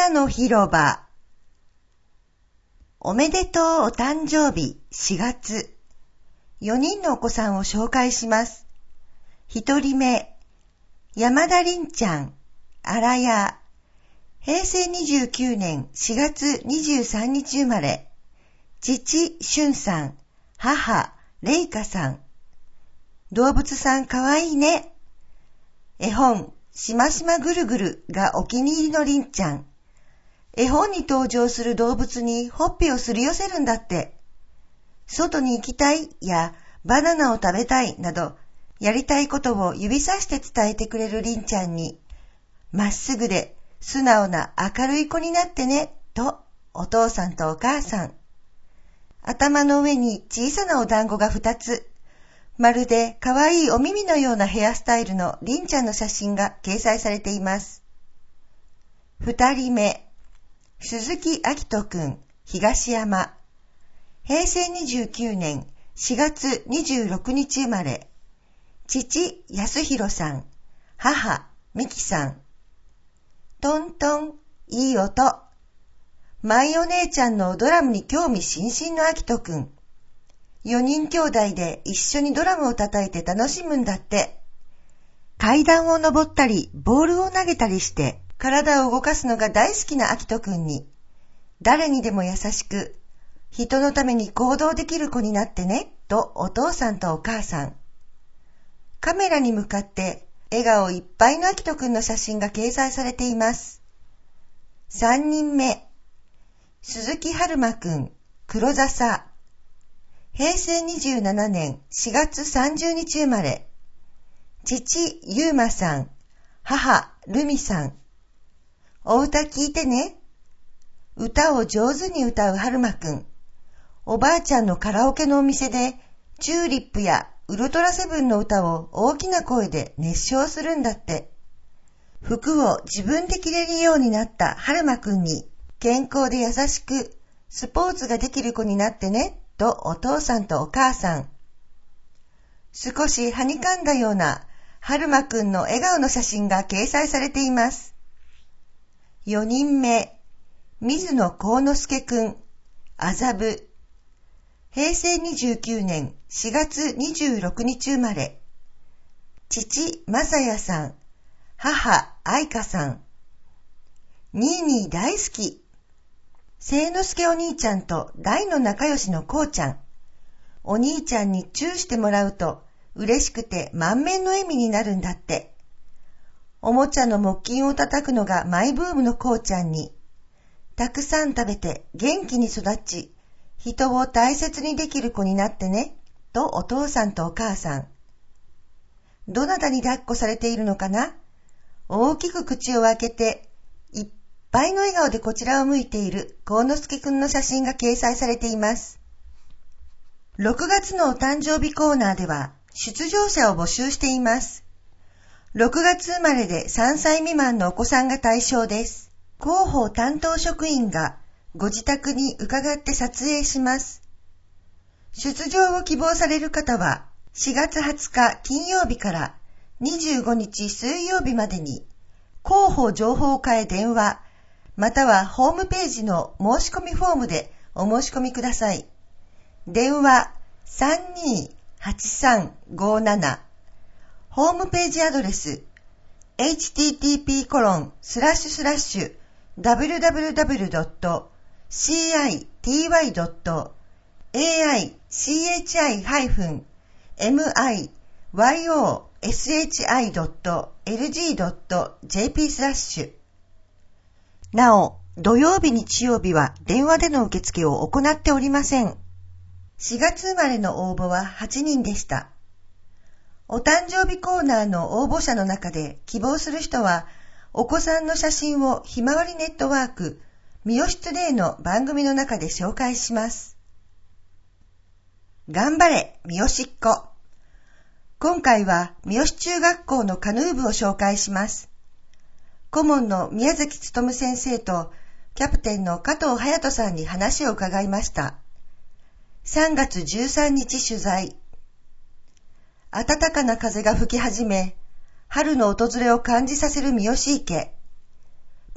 花の広場。おめでとうお誕生日4月。4人のお子さんを紹介します。1人目、山田凛ちゃん、荒谷。平成29年4月23日生まれ。父、俊さん、母、玲香さん。動物さんかわいいね。絵本、しましまぐるぐるがお気に入りの凛ちゃん。絵本に登場する動物にほっぺをすり寄せるんだって。外に行きたいやバナナを食べたいなど、やりたいことを指さして伝えてくれる凛ちゃんに、まっすぐで素直な明るい子になってね、とお父さんとお母さん。頭の上に小さなお団子が2つ。まるでかわいいお耳のようなヘアスタイルの凛ちゃんの写真が掲載されています。2人目。鈴木明人くん、東山。平成29年4月26日生まれ。父、康弘さん。母、美希さん。トントン、いい音。舞お姉ちゃんのドラムに興味津々の明人くん。4人兄弟で一緒にドラムを叩いて楽しむんだって。階段を登ったり、ボールを投げたりして、体を動かすのが大好きな明人くんに、誰にでも優しく、人のために行動できる子になってね、とお父さんとお母さん。カメラに向かって笑顔いっぱいの明人くんの写真が掲載されています。3人目。鈴木春馬くん、黒笹。平成27年4月30日生まれ。父、ゆうまさん。母、るみさん。お歌聞いてね。歌を上手に歌う春馬くん。おばあちゃんのカラオケのお店で、チューリップやウルトラセブンの歌を大きな声で熱唱するんだって。服を自分で着れるようになった春馬くんに、健康で優しく、スポーツができる子になってね、とお父さんとお母さん。少しはにかんだような春馬くんの笑顔の写真が掲載されています。4人目、水野幸之助くん、麻布。平成29年4月26日生まれ。父、正也さん。母、愛香さん。ニーニー大好き。聖之助お兄ちゃんと大の仲良しのこうちゃん。お兄ちゃんにチューしてもらうと嬉しくて満面の笑みになるんだって。おもちゃの木琴を叩くのがマイブームのこうちゃんに、たくさん食べて元気に育ち、人を大切にできる子になってね、とお父さんとお母さん。どなたに抱っこされているのかな？大きく口を開けて、いっぱいの笑顔でこちらを向いている幸之助くんの写真が掲載されています。6月のお誕生日コーナーでは、出場者を募集しています。6月生まれで3歳未満のお子さんが対象です。広報担当職員がご自宅に伺って撮影します。出場を希望される方は4月20日金曜日から25日水曜日までに広報情報課へ電話またはホームページの申し込みフォームでお申し込みください。電話328357ホームページアドレス http://www.cityyoshi.lg.jp/ なお、土曜日日曜日は電話での受付を行っておりません。4月生まれの応募は8人でした。お誕生日コーナーの応募者の中で希望する人は、お子さんの写真をひまわりネットワーク、三好トゥデイの番組の中で紹介します。頑張れ、三好っ子。今回は三好中学校のカヌー部を紹介します。顧問の宮崎努先生とキャプテンの加藤隼人さんに話を伺いました。3月13日取材。暖かな風が吹き始め、春の訪れを感じさせる三好池。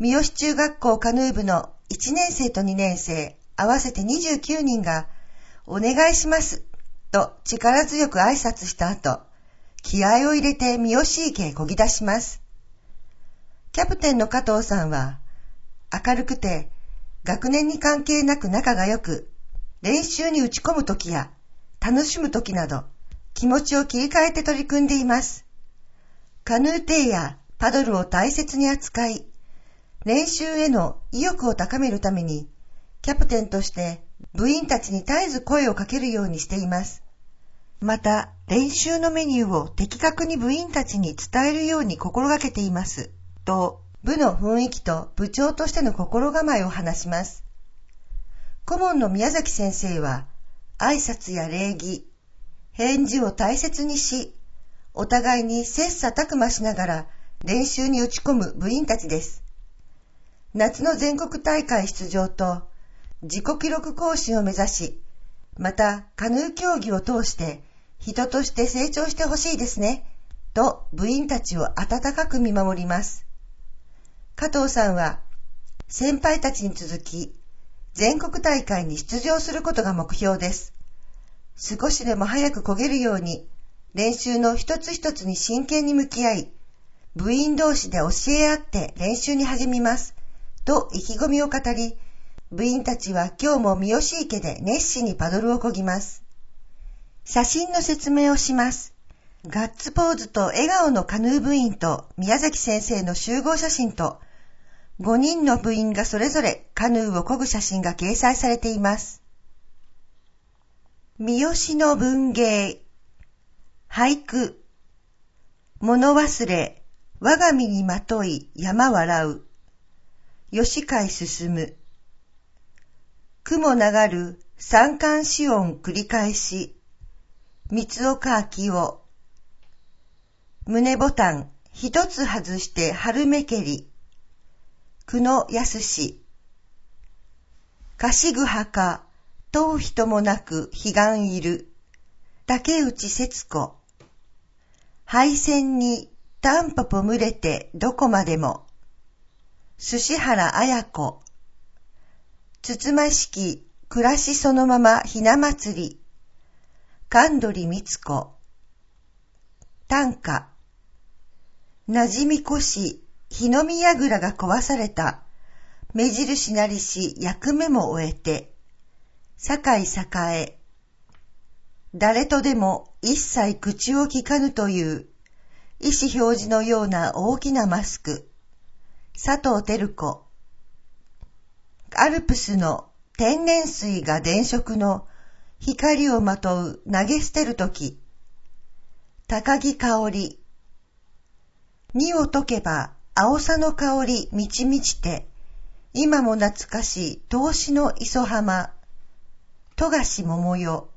三好中学校カヌー部の1年生と2年生、合わせて29人が、お願いします、と力強く挨拶した後、気合を入れて三好池へ漕ぎ出します。キャプテンの加藤さんは、明るくて、学年に関係なく仲が良く、練習に打ち込むときや、楽しむときなど、気持ちを切り替えて取り組んでいます。カヌー艇やパドルを大切に扱い、練習への意欲を高めるために、キャプテンとして部員たちに絶えず声をかけるようにしています。また、練習のメニューを的確に部員たちに伝えるように心がけています。と、部の雰囲気と部長としての心構えを話します。顧問の宮崎先生は、挨拶や礼儀、返事を大切にし、お互いに切磋琢磨しながら練習に打ち込む部員たちです。夏の全国大会出場と自己記録更新を目指し、またカヌー競技を通して人として成長してほしいですね、と部員たちを温かく見守ります。加藤さんは先輩たちに続き全国大会に出場することが目標です。少しでも早く漕げるように練習の一つ一つに真剣に向き合い、部員同士で教え合って練習に励みます、と意気込みを語り、部員たちは今日も三好池で熱心にパドルを漕ぎます。写真の説明をします。ガッツポーズと笑顔のカヌー部員と宮崎先生の集合写真と、5人の部員がそれぞれカヌーを漕ぐ写真が掲載されています。三好の文芸。俳句。物忘れ、我が身にまとい山笑う。吉海進。雲流る三寒四温繰り返し。三岡明夫。胸ボタン一つ外して春めけり。久野康。かしぐはか、問う人もなく彼岸いる。竹内節子。配線にタンポポ群れてどこまでも。寿司原綾子。つつましき暮らしそのままひな祭り。神取光子。短歌。なじみこし日の見櫓が壊された。目印なりし役目も終えて。酒井栄。誰とでも一切口を聞かぬという意思表示のような大きなマスク。佐藤輝子。アルプスの天然水が電飾の光をまとう投げ捨てるとき。高木香織。荷を解けば青さの香り満ち満ちて、今も懐かしい投資の磯浜。富樫桃代。